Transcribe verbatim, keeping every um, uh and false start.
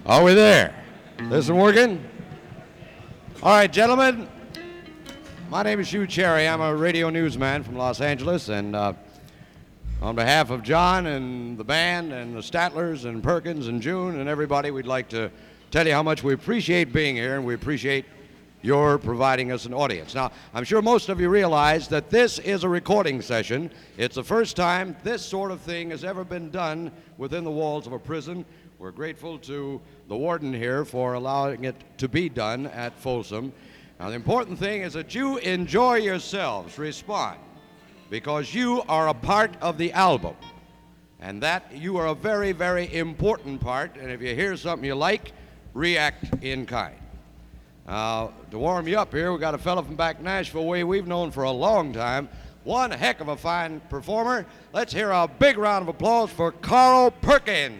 Are we there? This is working? All right, gentlemen. My name is Hugh Cherry. I'm a radio newsman from Los Angeles, and uh, on behalf of John and the band and the Statlers and Perkins and June and everybody, we'd like to tell you how much we appreciate being here, and we appreciate your providing us an audience. Now, I'm sure most of you realize that this is a recording session. It's the first time this sort of thing has ever been done within the walls of a prison. We're grateful to the warden here for allowing it to be done at Folsom. Now, the important thing is that you enjoy yourselves, respond, because you are a part of the album, and that you are a very, very important part, and if you hear something you like, react in kind. Uh, to warm you up here, we got a fellow from back Nashville way we've known for a long time. One heck of a fine performer. Let's hear a big round of applause for Carl Perkins.